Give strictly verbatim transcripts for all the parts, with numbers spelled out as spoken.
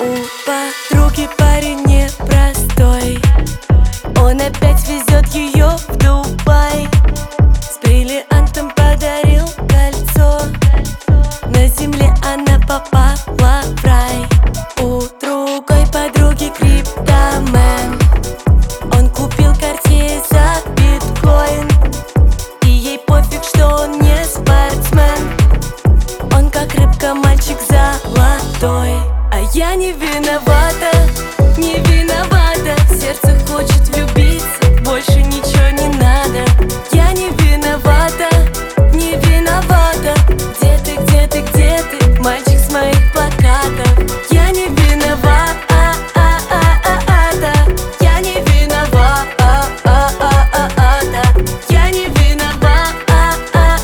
У подруги парень непростой, он опять везет ее в Дубай. С бриллиантом подарил кольцо, на земле она попала в рай. У другой подруги криптомен, он купил Cartier за биткоин, и ей пофиг, что он не спортсмен. Он как рыбка, мальчик золотой. А я не виновата, не виновата. Сердце хочет влюбиться, больше ничего не надо. Я не виновата, не виновата. Где ты, где ты, где ты, мальчик с моих плакатов? Я не виновата, я не виновата, я не виновата.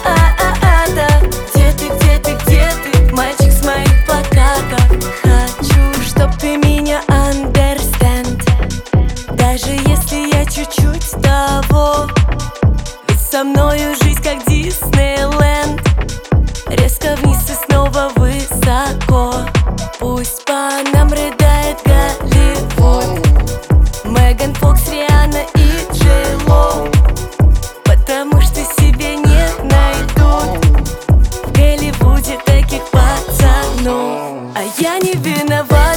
Где ты, где ты, где ты, мальчик с моих плакатов? Хочу, чтоб ты меня understand, даже если я чуть-чуть того. Ведь со мною жизнь как Диснейленд, резко вниз и снова высоко. Пусть по нам рыдает Голливуд, Меган Фокс, Риhanna и Джей Ло, потому что себе не найдут в Голливуде таких пацанов. А я не виновата,